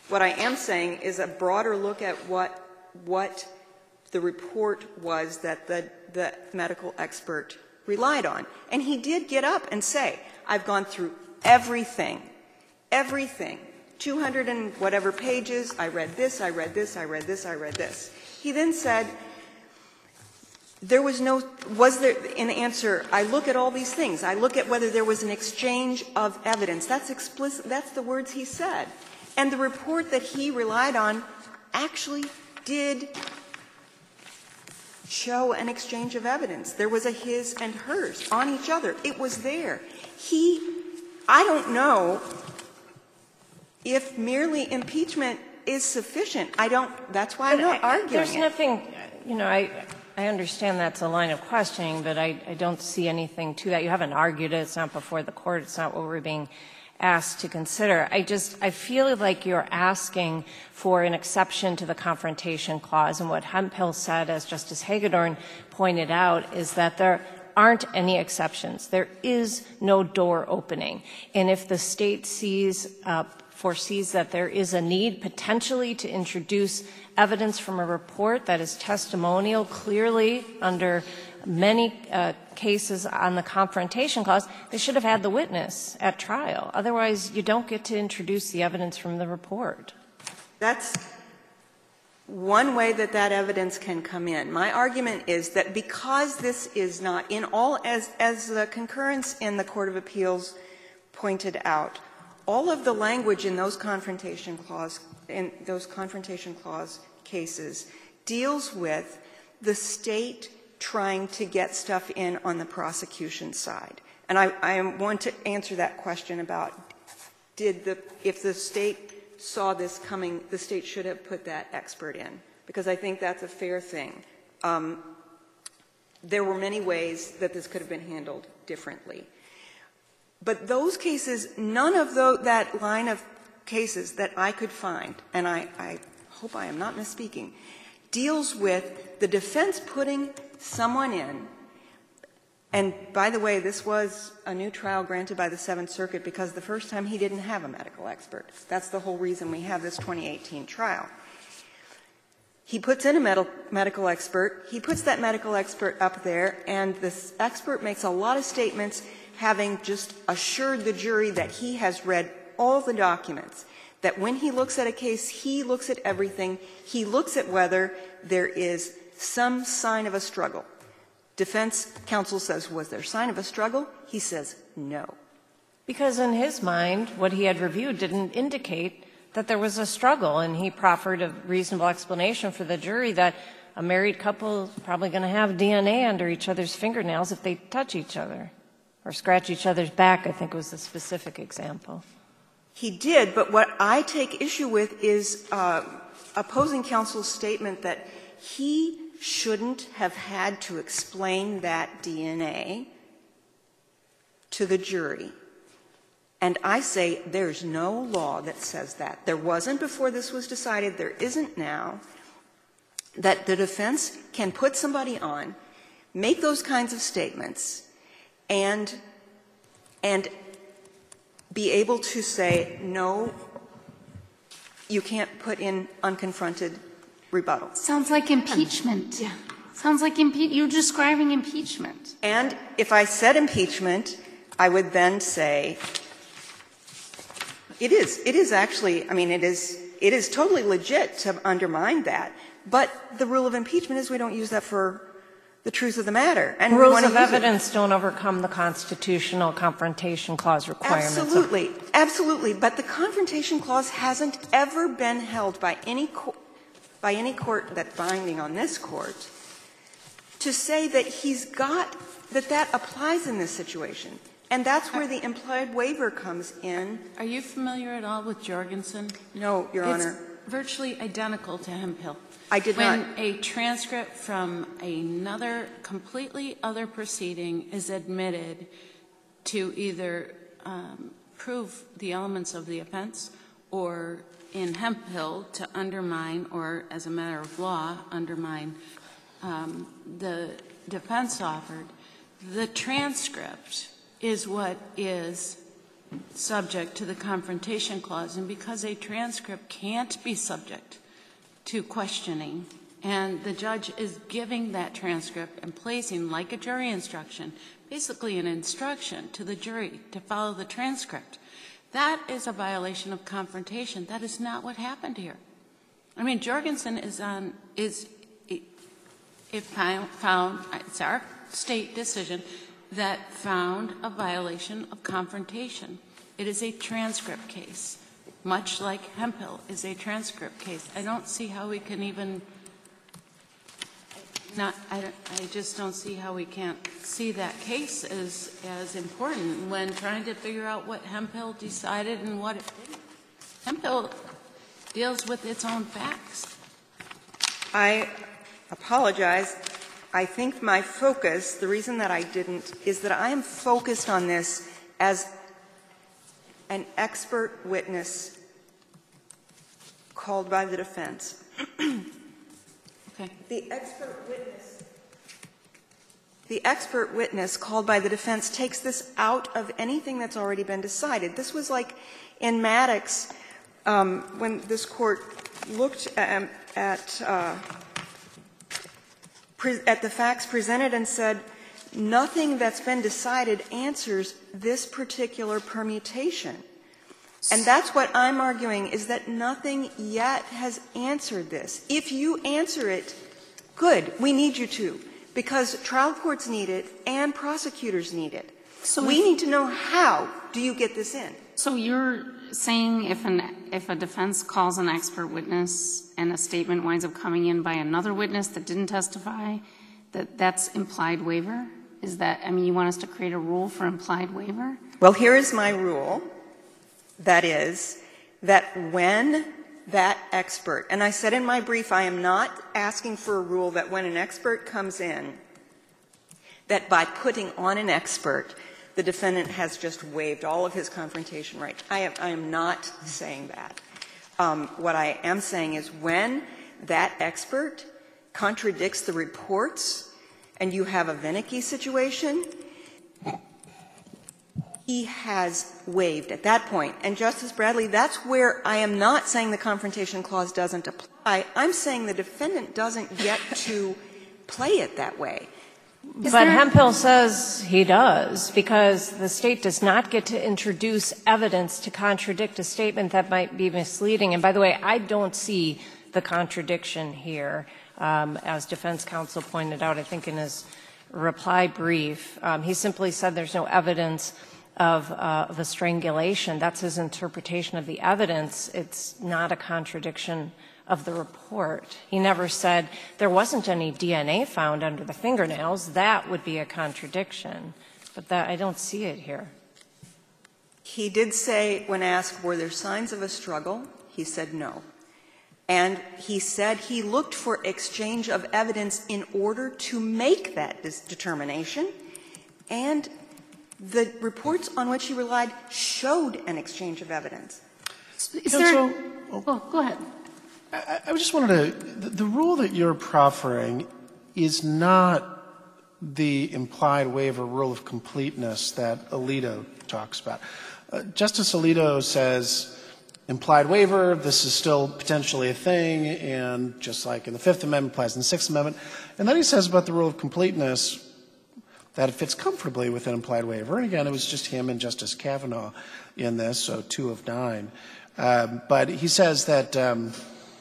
What I am saying is a broader look at what, what the report was that the, the medical expert relied on. And he did get up and say, I've gone through everything, everything, two hundred and whatever pages, I read this, I read this, I read this, I read this. He then said, there was no, was there, in answer, I look at all these things. I look at whether there was an exchange of evidence. That's explicit, that's the words he said. And the report that he relied on actually did show an exchange of evidence. There was a his and hers on each other. It was there. He, I don't know if merely impeachment is sufficient. I don't, that's why I'm not I, arguing There's it. nothing, you know, I, I understand that's a line of questioning, but I, I don't see anything to that. You haven't argued it. It's not before the court. It's not what we're being asked to consider. I just, I feel like you're asking for an exception to the Confrontation Clause. And what Hemphill said, as Justice Hagedorn pointed out, is that there aren't any exceptions. There is no door opening. And if the state sees, uh, foresees that there is a need potentially to introduce evidence from a report that is testimonial, clearly under many uh, cases on the Confrontation Clause, they should have had the witness at trial. Otherwise, you don't get to introduce the evidence from the report. That's one way that that evidence can come in. My argument is that because this is not in all, as, as the concurrence in the Court of Appeals pointed out, all of the language in those Confrontation Clause, in those Confrontation Clause cases deals with the state trying to get stuff in on the prosecution side. And I, I want to answer that question about did the, if the state saw this coming, the state should have put that expert in, because I think that's a fair thing. Um, there were many ways that this could have been handled differently. But those cases, none of the, that line of cases that I could find, and I, I hope I am not misspeaking, deals with the defense putting someone in. And by the way, this was a new trial granted by the Seventh Circuit because the first time he didn't have a medical expert. That's the whole reason we have this twenty eighteen trial. He puts in a med- medical expert. He puts that medical expert up there, and this expert makes a lot of statements having just assured the jury that he has read all the documents, that when he looks at a case, he looks at everything. He looks at whether there is some sign of a struggle. Defense counsel says, was there a sign of a struggle? He says, no. Because in his mind, what he had reviewed didn't indicate that there was a struggle, and he proffered a reasonable explanation for the jury that a married couple is probably going to have D N A under each other's fingernails if they touch each other or scratch each other's back, I think was the specific example. He did, but what I take issue with is uh, opposing counsel's statement that he shouldn't have had to explain that D N A to the jury. And I say there's no law that says that. There wasn't before this was decided. There isn't now. That the defense can put somebody on, make those kinds of statements, and, and be able to say, no, you can't put in unconfronted rebuttal. Sounds like impeachment. Yeah. Sounds like impe- you're describing impeachment. And if I said impeachment, I would then say, it is, it is actually, I mean, it is, it is totally legit to undermine that. But the rule of impeachment is we don't use that for the truth of the matter. And rules we want to of use evidence it. don't overcome the Constitutional Confrontation Clause requirements. Absolutely, absolutely. But the Confrontation Clause hasn't ever been held by any co- by any court that's binding on this court to say that he's got that that applies in this situation. And that's where the implied waiver comes in. Are you familiar at all with Jorgensen? No, Your It's Honor. virtually identical to Hemphill. I did when not. a transcript from another completely other proceeding is admitted to either um, prove the elements of the offense or in Hemphill to undermine or as a matter of law undermine um, the defense offered, the transcript is what is subject to the Confrontation Clause, and because a transcript can't be subject to questioning, and the judge is giving that transcript and placing, like a jury instruction, basically an instruction to the jury to follow the transcript, that is a violation of confrontation. That is not what happened here. I mean, Jorgensen is on, is, it found, it's our state decision that found a violation of confrontation. It is a transcript case, much like Hemphill is a transcript case. I don't see how we can even, not, I, I just don't see how we can't see that case as, as important when trying to figure out what Hemphill decided and what it didn't. Hemphill deals with its own facts. I apologize. I think my focus, the reason that I didn't, is that I am focused on this as an expert witness called by the defense. Okay. The expert witness, the expert witness called by the defense takes this out of anything that's already been decided. This was like in Maddox, um, when this court looked at, at uh, at the facts presented and said, nothing that's been decided answers this particular permutation. And that's what I'm arguing, is that nothing yet has answered this. If you answer it, good, we need you to, because trial courts need it and prosecutors need it. So we need to know, how do you get this in? So you're saying if an if a defense calls an expert witness and a statement winds up coming in by another witness that didn't testify, that that's implied waiver? Is that, I mean, you want us to create a rule for implied waiver? Well, here is my rule. That is, that when that expert, and I said in my brief, I am not asking for a rule that when an expert comes in, that by putting on an expert, the defendant has just waived all of his confrontation rights. I am, I am not saying that. Um, what I am saying is when that expert contradicts the reports and you have a Vinicky situation, he has waived at that point. And, Justice Bradley, that's where I am not saying the Confrontation Clause doesn't apply. I'm saying the defendant doesn't get to play it that way. Is but Hemphill says he does, because the State does not get to introduce evidence to contradict a statement that might be misleading. And by the way, I don't see the contradiction here. Um, as defense counsel pointed out, I think in his reply brief, um, he simply said there's no evidence of, uh, of a strangulation. That's his interpretation of the evidence. It's not a contradiction of the report. He never said there wasn't any D N A found under the fingernails. That would be a contradiction. But that, I don't see it here. He did say, when asked, were there signs of a struggle, he said no. And he said he looked for exchange of evidence in order to make that determination, and the reports on which he relied showed an exchange of evidence. Is there, oh, oh, go ahead. I, I just wanted to, the, the rule that you're proffering is not the implied waiver rule of completeness that Alito talks about. Uh, Justice Alito says, implied waiver, this is still potentially a thing, and just like in the Fifth Amendment, applies in the Sixth Amendment. And then he says about the rule of completeness that it fits comfortably with an implied waiver. And again, it was just him and Justice Kavanaugh in this, so two of nine. Um, but he says that um,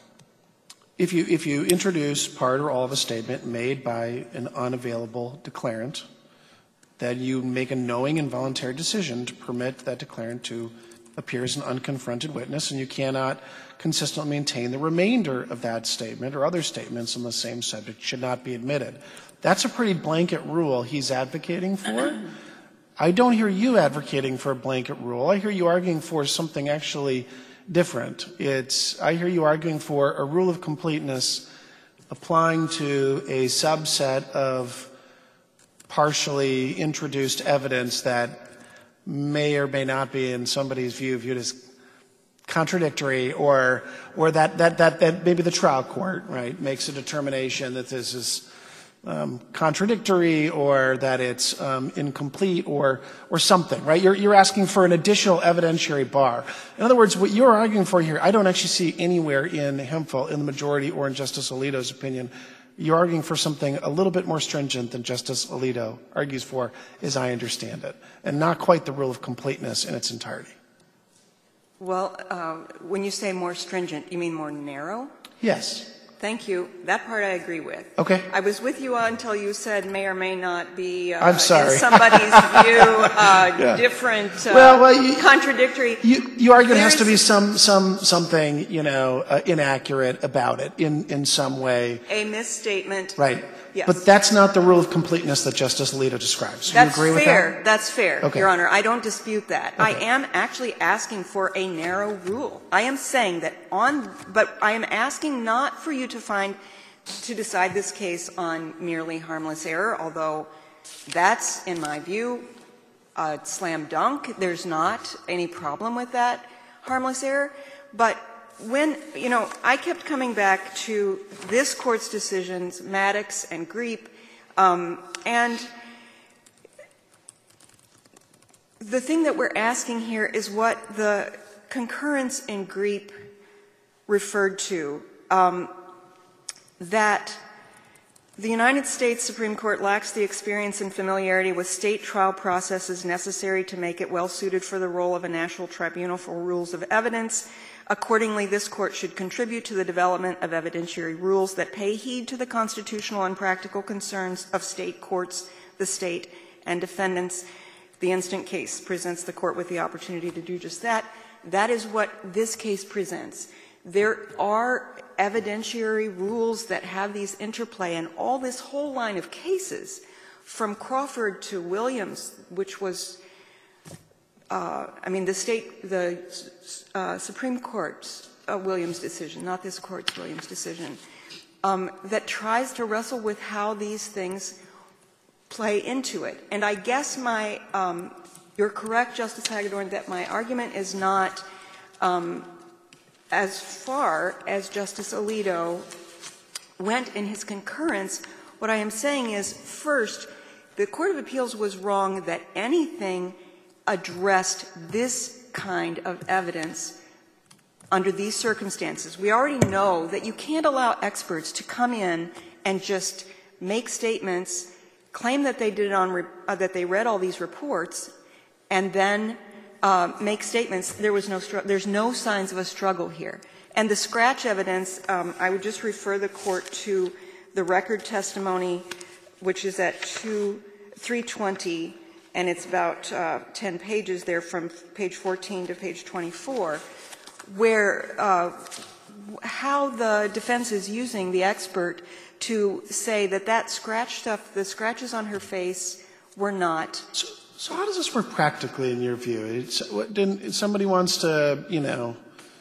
if you if you introduce part or all of a statement made by an unavailable declarant, that you make a knowing and voluntary decision to permit that declarant to appear as an unconfronted witness, and you cannot consistently maintain the remainder of that statement or other statements on the same subject should not be admitted. That's a pretty blanket rule he's advocating for. I don't hear you advocating for a blanket rule. I hear you arguing for something actually different. It's, I hear you arguing for a rule of completeness applying to a subset of partially introduced evidence that may or may not be, in somebody's view, viewed as contradictory, or or that that that, that maybe the trial court, right, makes a determination that this is um, contradictory or that it's um, incomplete or or something, right? You're, you're asking for an additional evidentiary bar. In other words, what you're arguing for here, I don't actually see anywhere in Hemphill, in the majority, or in Justice Alito's opinion. You're arguing for something a little bit more stringent than Justice Alito argues for, as I understand it, and not quite the rule of completeness in its entirety. Well, uh, when you say more stringent, you mean more narrow? Yes. Thank you. That part I agree with. Okay. I was with you until you said may or may not be, uh, I'm sorry. in somebody's view, uh, Yeah. different, uh, Well, well, you- contradictory. You, you argue there has to be There's some, some, something, you know, uh, inaccurate about it in, in some way. a misstatement. Right. Yes. But that's not the rule of completeness that Justice Alito describes. Do you That's agree with fair. that? That's fair, Okay. Your Honor. I don't dispute that. I Okay. am actually asking for a narrow rule. I am saying that on, but I am asking not for you to find, to decide this case on merely harmless error, although that's, in my view, a slam dunk. There's not any problem with that harmless error. But when, you know, I kept coming back to this Court's decisions, Maddox and Greep, um, and the thing that we're asking here is what the concurrence in Greep referred to, um, that the United States Supreme Court lacks the experience and familiarity with state trial processes necessary to make it well suited for the role of a national tribunal for rules of evidence. Accordingly, this Court should contribute to the development of evidentiary rules that pay heed to the constitutional and practical concerns of state courts, the state, and defendants. The instant case presents the Court with the opportunity to do just that. That is what this case presents. There are evidentiary rules that have these interplay, and all this whole line of cases, from Crawford to Williams, which was Uh, I mean, the state, the uh, Supreme Court's uh, Williams decision, not this Court's Williams decision, um, that tries to wrestle with how these things play into it. And I guess my, um, you're correct, Justice Hagedorn, that my argument is not um, as far as Justice Alito went in his concurrence. What I am saying is, first, the Court of Appeals was wrong that anything addressed this kind of evidence under these circumstances. We already know that you can't allow experts to come in and just make statements, claim that they did it on, uh, that they read all these reports, and then uh, make statements. There was no, str- there's no signs of a struggle here. And the scratch evidence, um, I would just refer the Court to the record testimony, which is at two, three twenty. And it's about uh, ten pages there from page fourteen to page twenty-four, where uh, how the defense is using the expert to say that that scratch stuff, the scratches on her face, were not. So, so how does this work practically in your view? It's, what, didn't, somebody wants to, you know,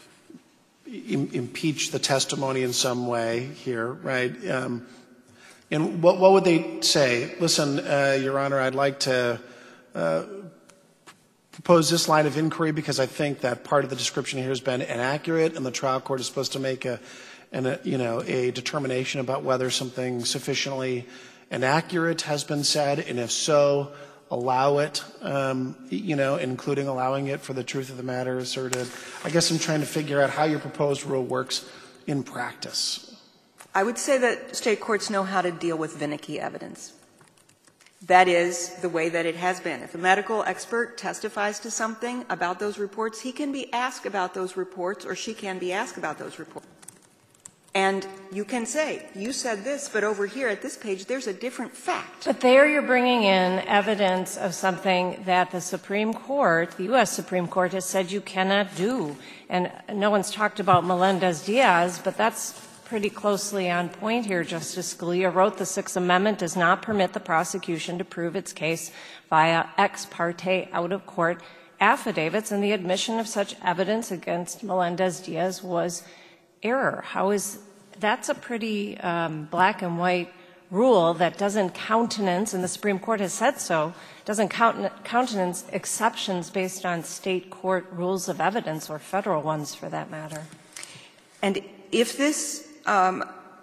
im- impeach the testimony in some way here, right? Um, and what, what would they say? Listen, uh, Your Honor, I'd like to Uh, propose this line of inquiry because I think that part of the description here has been inaccurate, and the trial court is supposed to make a, an, a you know, a determination about whether something sufficiently inaccurate has been said, and if so, allow it, um, you know, including allowing it for the truth of the matter asserted. I guess I'm trying to figure out how your proposed rule works in practice. I would say that state courts know how to deal with finicky evidence. That is the way that it has been. If a medical expert testifies to something about those reports, he can be asked about those reports, or she can be asked about those reports. And you can say, you said this, but over here at this page, there's a different fact. But there you're bringing in evidence of something that the Supreme Court, the U S Supreme Court, has said you cannot do. And no one's talked about Melendez-Diaz, but that's pretty closely on point here. Justice Scalia wrote the Sixth Amendment does not permit the prosecution to prove its case via ex parte out-of-court affidavits, and the admission of such evidence against Melendez-Diaz was error. How is that's a pretty um, black and white rule that doesn't countenance, and the Supreme Court has said so, doesn't countenance exceptions based on state court rules of evidence or federal ones for that matter. And if this Um,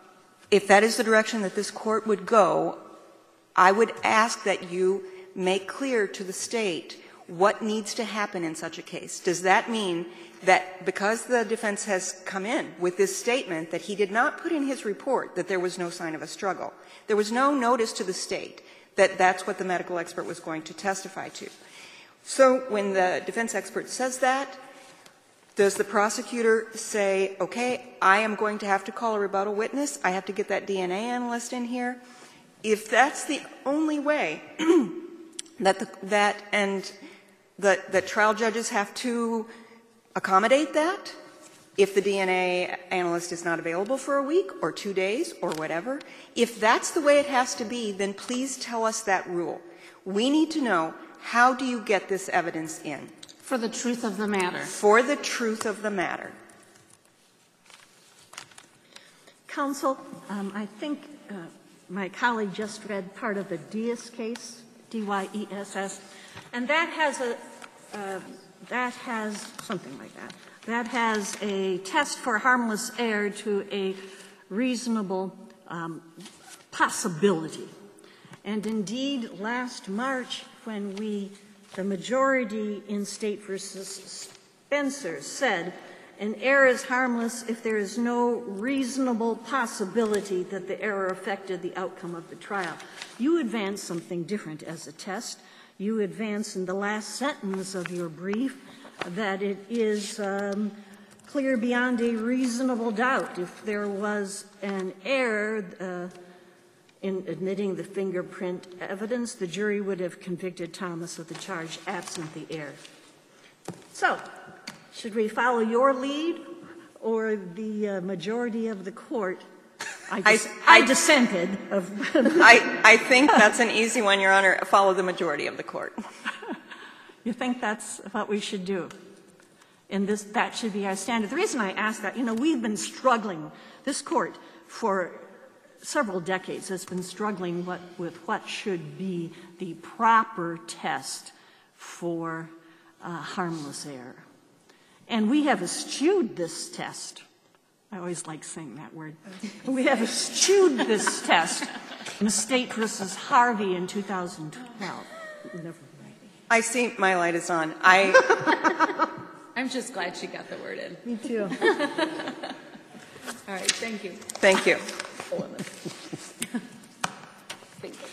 if that is the direction that this court would go, I would ask that you make clear to the state what needs to happen in such a case. Does that mean that because the defense has come in with this statement that he did not put in his report that there was no sign of a struggle, there was no notice to the state that that's what the medical expert was going to testify to? So when the defense expert says that, does the prosecutor say, okay, I am going to have to call a rebuttal witness, I have to get that D N A analyst in here? If that's the only way that the, that and the, the trial judges have to accommodate that, if the D N A analyst is not available for a week or two days or whatever, if that's the way it has to be, then please tell us that rule. We need to know, how do you get this evidence in? For the truth of the matter. For the truth of the matter. Counsel, um, I think uh, my colleague just read part of the Diaz case, D Y E S S, and that has a uh, that has something like that. That has a test for harmless error to a reasonable um, possibility. And indeed, last March, when we, the majority in State versus Spencer, said an error is harmless if there is no reasonable possibility that the error affected the outcome of the trial. You advance something different as a test. You advance in the last sentence of your brief that it is um, clear beyond a reasonable doubt if there was an error uh, in admitting the fingerprint evidence, the jury would have convicted Thomas of the charge absent the error. So, should we follow your lead or the uh, majority of the court? I, dis- I, I dissented. Of I, I think that's an easy one, Your Honor. Follow the majority of the court. You think that's what we should do? And this, that should be our standard. The reason I ask that, you know, we've been struggling, this court, for several decades has been struggling what, with what should be the proper test for uh, harmless error. And we have eschewed this test. I always like saying that word. We have eschewed this test in State versus Harvey in two thousand twelve. I see my light is on. I I'm just glad she got the word in. Me too. All right, thank you. Thank you. Thank you.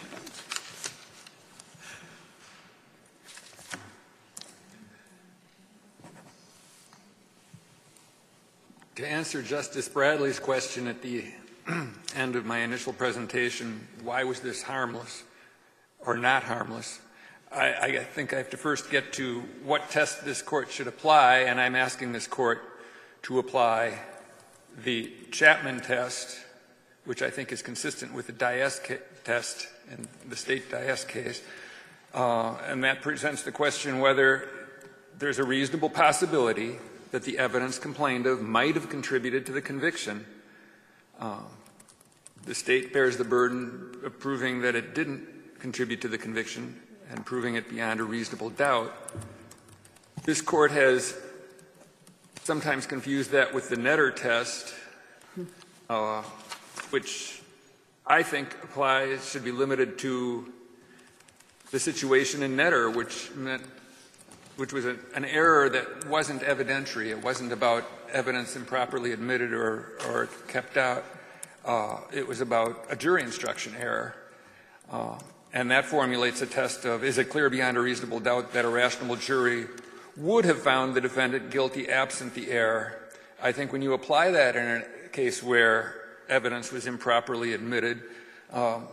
To answer Justice Bradley's question at the end of my initial presentation, why was this harmless or not harmless? I, I think I have to first get to what test this court should apply, and I'm asking this court to apply the Chapman test, which I think is consistent with the Diaz test in the State Diaz case, uh, and that presents the question whether there's a reasonable possibility that the evidence complained of might have contributed to the conviction. Uh, the State bears the burden of proving that it didn't contribute to the conviction and proving it beyond a reasonable doubt. This court has sometimes confused that with the Netter test, uh, which I think applies, should be limited to the situation in Netter, which meant which was a, an error that wasn't evidentiary. It wasn't about evidence improperly admitted or, or kept out. Uh, it was about a jury instruction error. Uh, and that formulates a test of, is it clear beyond a reasonable doubt that a rational jury would have found the defendant guilty absent the error? I think when you apply that in a case where evidence was improperly admitted, um,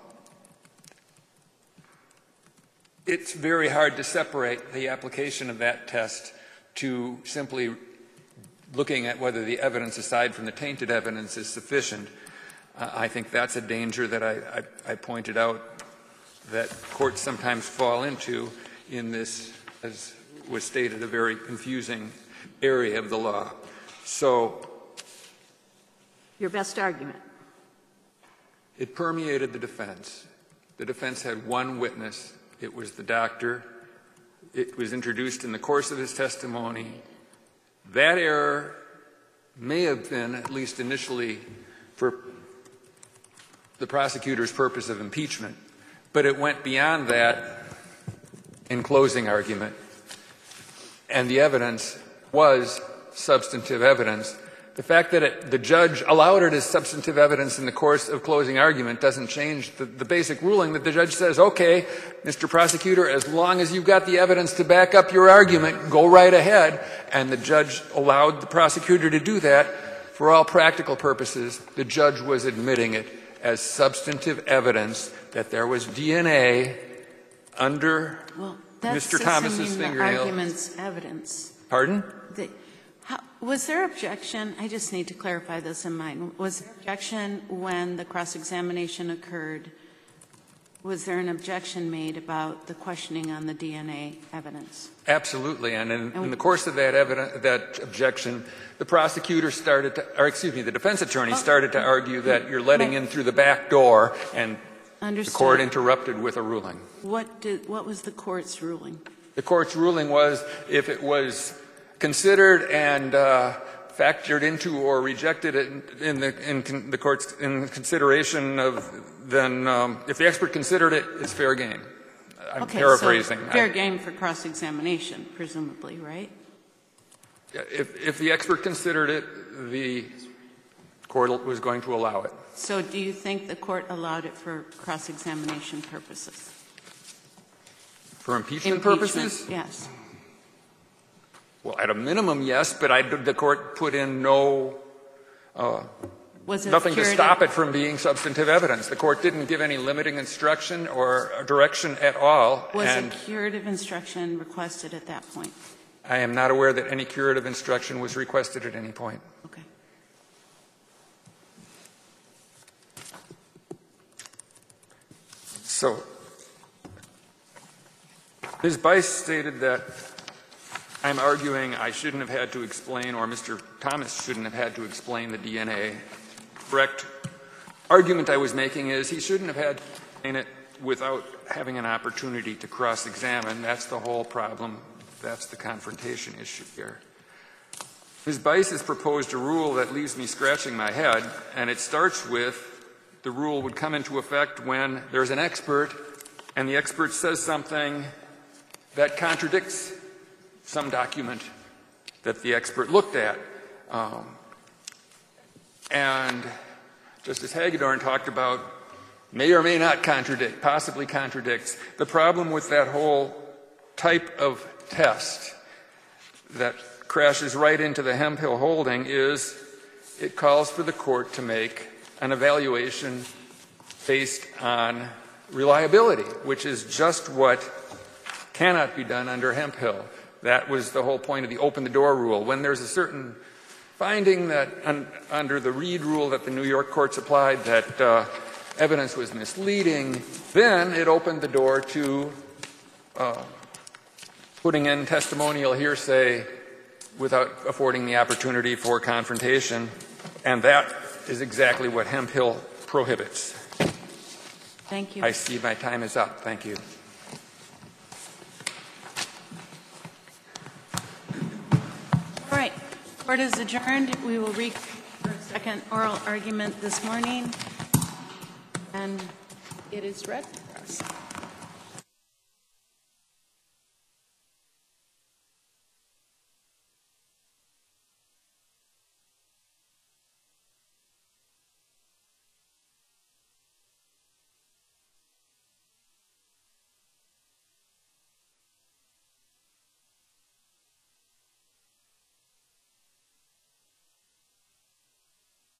it's very hard to separate the application of that test to simply looking at whether the evidence, aside from the tainted evidence, is sufficient. Uh, I think that's a danger that I, I, I pointed out that courts sometimes fall into in this, as was stated, a very confusing area of the law. So, your best argument? It permeated the defense. The defense had one witness. It was the doctor. It was introduced in the course of his testimony. That error may have been, at least initially, for the prosecutor's purpose of impeachment, but it went beyond that in closing argument, and the evidence was substantive evidence. The fact that it, the judge allowed it as substantive evidence in the course of closing argument doesn't change the, the basic ruling that the judge says, okay, Mister Prosecutor, as long as you've got the evidence to back up your argument, go right ahead. And the judge allowed the prosecutor to do that. For all practical purposes, the judge was admitting it as substantive evidence that there was D N A under well, that's Mister Thomas's the fingernail. argument's evidence. Pardon? The, how, was there objection? I just need to clarify this in mind. Was there objection when the cross-examination occurred? Was there an objection made about the questioning on the D N A evidence? Absolutely. And in, in the course of that evidence, that objection, the prosecutor started to, or excuse me, the defense attorney started to argue that you're letting in through the back door, and Understood. the court interrupted with a ruling. What did, what was the court's ruling? The court's ruling was if it was considered and uh, factored into or rejected in, in the in con, the court's in consideration of, then um, if the expert considered it, it's fair game. I'm okay, paraphrasing. So fair I, game for cross-examination, presumably, right? If, if the expert considered it, the court was going to allow it. So do you think the court allowed it for cross-examination purposes? For impeachment, Impeachment purposes? Yes. Well, at a minimum, yes, but I, the court put in no, uh, Was it nothing to curative? stop it from being substantive evidence. The court didn't give any limiting instruction or direction at all. Was and a curative instruction requested at that point? I am not aware that any curative instruction was requested at any point. Okay. So, Miz Bice stated that I'm arguing I shouldn't have had to explain, or Mister Thomas shouldn't have had to explain the D N A. Correct argument I was making is he shouldn't have had to explain it without having an opportunity to cross-examine. That's the whole problem. That's the confrontation issue here. Miz Bice has proposed a rule that leaves me scratching my head, and it starts with the rule would come into effect when there's an expert and the expert says something that contradicts some document that the expert looked at. Um, and Justice Hagedorn talked about may or may not contradict, possibly contradicts. The problem with that whole type of test that crashes right into the Hemphill holding is it calls for the court to make an evaluation based on reliability, which is just what cannot be done under Hemphill. That was the whole point of the open the door rule. When there's a certain finding that un, under the Reed rule that the New York courts applied that uh, evidence was misleading, then it opened the door to uh, putting in testimonial hearsay without affording the opportunity for confrontation, and that is exactly what Hemphill prohibits. Thank you. I see my time is up. Thank you. All right. Court is adjourned. We will read for a second oral argument this morning, and it is read.